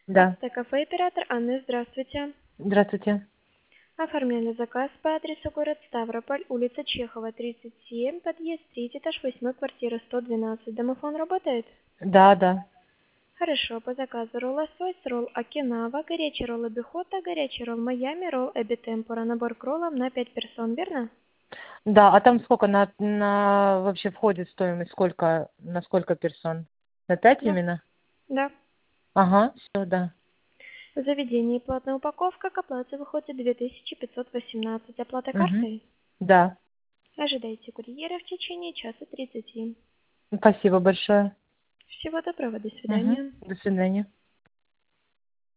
Да. Кафе «Оператор» Анна, здравствуйте. Здравствуйте. Оформляли заказ по адресу город Ставрополь, улица Чехова, 37, подъезд 3, этаж 8, квартира 112. Домофон работает? Да, да. Хорошо, по заказу ролл лосось, ролл окинава, горячий ролл эбихота, горячий ролл майами, ролл эби темпура, набор к роллам на 5 персон, верно? Да, а там сколько на вообще входит стоимость? Сколько, на сколько персон? На 5 Да. именно? Да. Ага, все, да. В заведении платная упаковка, к оплате выходит 2518. Оплата Угу. картой? Да. Ожидайте курьера в течение часа 30. Спасибо большое. Всего доброго, до Угу. свидания. До свидания.